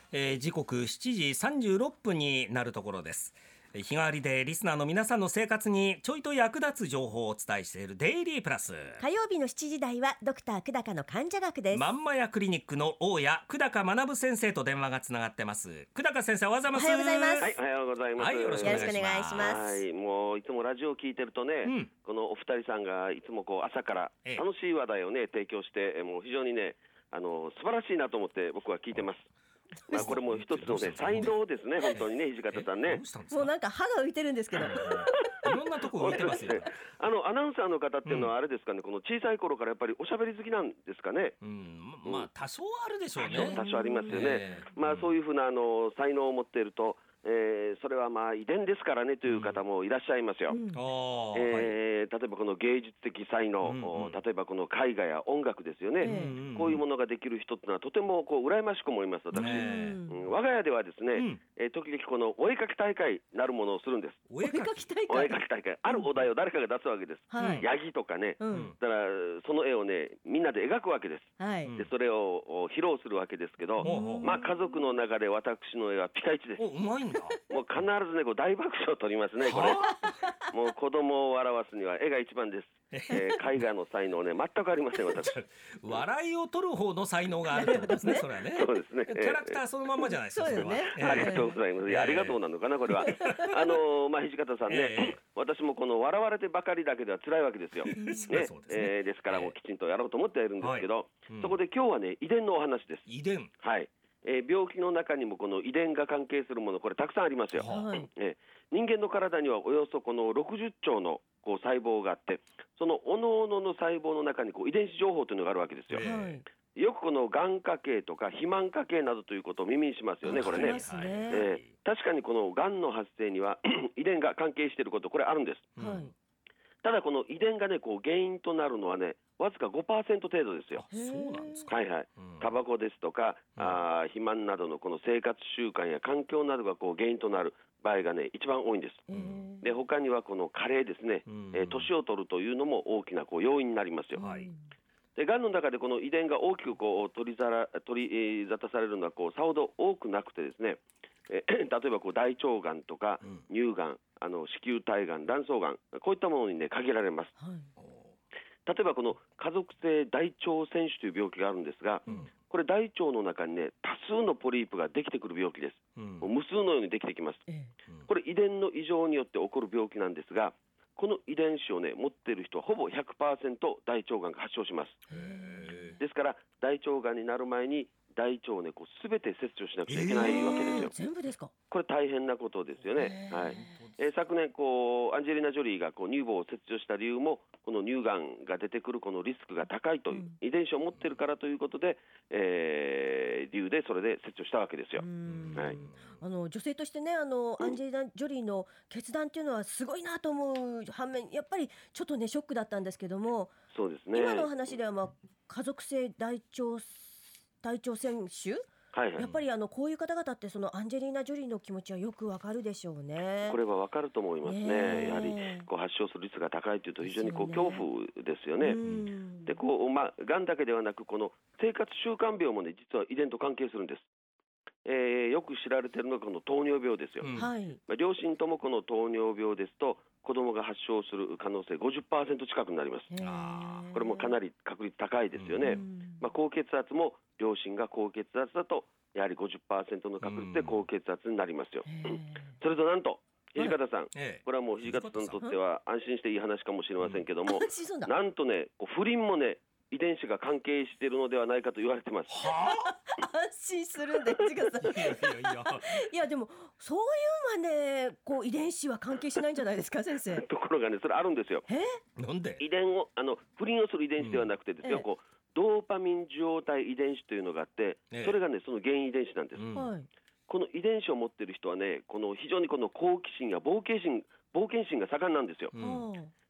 時刻7時36分になるところです。日替わりでリスナーの皆さんの生活にちょいと役立つ情報をお伝えしているデイリープラス。 火曜日の7時台はドクター久高の患者学です。 まんまやクリニックの大谷久高学先生と電話がつながってます。久高先生、おはようございます。 おはようございます。 はい、おはようございます。 はい、よろしくお願いします。 よろしくお願いします。 はい、もういつもラジオを聞いてるとね、このお二人さんがいつもこう朝から楽しい話題をね提供して、もう非常にね素晴らしいなと思って僕は聞いてます。まあこれも一つのね才能ですね、本当にね、土方さんね。 もうなんか歯が浮いてるんですけどいろんなとこ浮いてますよ。 アナウンサーの方っていうのはあれですかね、この小さい頃からやっぱりおしゃべり好きなんですかね。 まあ多少あるでしょうね。 多少ありますよね。まあそういうふうな才能を持っていると、それはまあ遺伝ですからねという方もいらっしゃいますよ。例えばこの芸術的才能、例えばこの絵画や音楽ですよね、こういうものができる人ってのはとてもこう羨ましく思います。私、我が家ではですね、時々このお絵描き大会なるものをするです。お絵描き大会、あるお題を誰かが出すわけです。ヤギとかね、だからその絵をねみんなで描くわけです。でそれを披露するわけですけど、まあ家族の中で私の絵はピカイチです。 うまいんだ。 もう必ずねこう大爆笑を取りますね、これ。もう子供を笑わすには絵が一番です。絵画の才能ね全くありません、私。 笑いを取る方の才能があるってことですね。それはね。 そうですね。 キャラクターそのままじゃないですか。 そうですね。 ありがとうございます。いや、ありがとうなのかなこれは。まあ土方さんね、私もこの笑われてばかりだけでは辛いわけですよ。ですからもうきちんとやろうと思っているんですけど、そこで今日はね遺伝のお話です。 遺伝。 はい。病気の中にもこの遺伝が関係するもの、これたくさんありますよ。人間の体にはおよそこの60兆のこう細胞があって、その各々の細胞の中にこう遺伝子情報というのがあるわけですよ。よくこのがん家系とか肥満家系などということを耳にしますよね、これね。確かにこのがんの発生には遺伝が関係していること、これあるんです。ただこの遺伝がねこう原因となるのはねわずか 5% 程度ですよ。 そうなんですか。 はいはい。タバコですとか肥満などのこの生活習慣や環境などがこう原因となる場合がね一番多いんです。で他にはこの加齢ですね、年を取るというのも大きなこう要因になりますよ。でがんの中でこの遺伝が大きくこう取り沙汰されるのはこうさほど多くなくてですね、例えばこう大腸がんとか乳がん、子宮体がん、卵巣がん、こういったものにね限られます。例えばこの家族性大腸腺腫という病気があるんですが、これ大腸の中にね多数のポリープができてくる病気です。無数のようにできてきます。これ遺伝の異常によって起こる病気なんですが、この遺伝子をね持っている人はほぼ 100% 大腸がんが発症します。ですから大腸がんになる前に大腸をねこう全て切除しなくちゃいけないわけですよ。 全部ですか。 これ大変なことですよね。はい。昨年こうアンジェリーナ・ジョリーがこう乳房を切除した理由もこの乳がんが出てくるこのリスクが高いという遺伝子を持っているからということで、理由でそれで切除したわけですよ。はい。 女性としてねアンジェリーナ・ジョリーの決断っていうのはすごいなと思う反面、やっぱりちょっとねショックだったんですけども、 そうですね。 今のお話では、家族性大腸腺腫、やっぱりこういう方々ってそのアンジェリーナ・ジョリーの気持ちはよくわかるでしょうね。 これはわかると思いますね。やはりこう発症する率が高いというと非常にこう恐怖ですよね。でこうがんだけではなくこの生活習慣病もね実は遺伝と関係するんです。よく知られているのがこの糖尿病ですよ。両親ともこの糖尿病ですと子供が発症する可能性 50% 近くになります。これもかなり確率高いですよね。高血圧も両親が高血圧だとやはり 50% の確率で高血圧になりますよ。それとなんと土方さん、これはもう土方さんにとっては安心していい話かもしれませんけども、なんとね不倫もね遺伝子が関係しているのではないかと言われてます。 安心するんで土方さん。いやでもそういうのはねこう遺伝子は関係しないんじゃないですか先生。 ところがねそれあるんですよ。 なんで遺伝を不倫をする遺伝子ではなくてですよ、こうドーパミン受容体遺伝子というのがあって、それがねその原因遺伝子なんです。この遺伝子を持っている人はねこの非常にこの好奇心や冒険心が盛んなんですよ。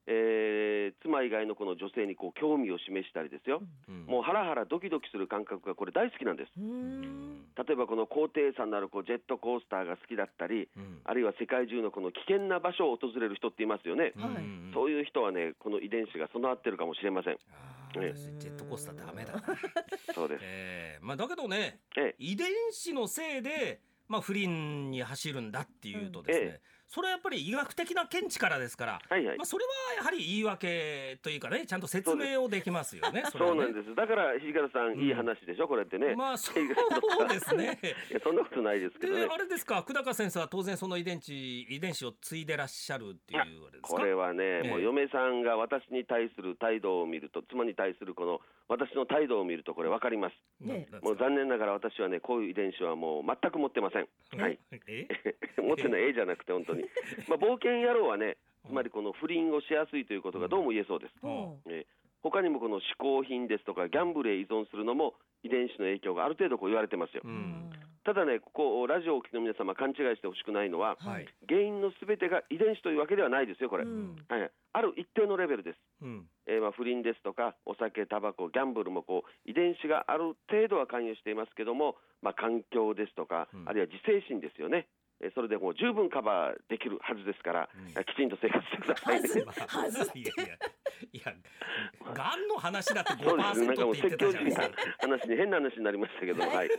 妻以外のこの女性にこう興味を示したりですよ、もうハラハラドキドキする感覚がこれ大好きなんです。例えばこの高低差のあるこうジェットコースターが好きだったり、あるいは世界中のこの危険な場所を訪れる人っていますよね、そういう人はねこの遺伝子が備わってるかもしれません。 ジェットコースターダメだそうです、 だけどね、遺伝子のせいで、不倫に走るんだっていうとですね、それはやっぱり医学的な見地からですから、それはやはり言い訳というかね、ちゃんと説明をできますよね。 そうなんです。だから土方さん、いい話でしょこれってね。 そうですねそんなことないですけどね。 あれですか、久高先生は当然その遺伝子を継いでらっしゃるっていうあれですか。 これはね、もう嫁さんが私に対する態度を見ると、妻に対するこの私の態度を見るとこれ分かります、もう残念ながら私はねこういう遺伝子はもう全く持ってません。持ってないじゃなくて本当に冒険野郎はね、つまりこの不倫をしやすいということがどうも言えそうです。他にもこの嗜好品ですとかギャンブルへ依存するのも遺伝子の影響がある程度こう言われてますよ。ただね、ここラジオをお聞きの皆様勘違いしてほしくないのは、原因のすべてが遺伝子というわけではないですよこれ、ある一定のレベルです。不倫ですとかお酒、タバコ、ギャンブルもこう遺伝子がある程度は関与していますけども、環境ですとか、あるいは自制心ですよね、それでもう十分カバーできるはずですから、きちんと生活してくださいね。 いやがんの話だって 5% って言ってたじゃないですか。 変な話になりましたけど、はい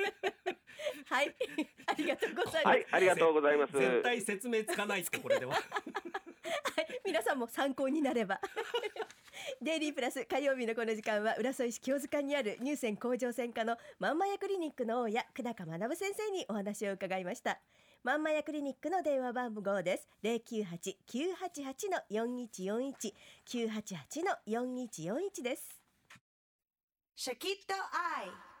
ありがとうございます。 ありがとうございます。 絶対説明つかないですかこれでは皆さんも参考になればデイリープラス火曜日のこの時間は浦添市清塚にある乳腺甲状腺科のまんまやクリニックの大家久高学先生にお話を伺いました。まんまやクリニックの電話番号です。 098-988-4141 988-4141 です。 シャキッとアイ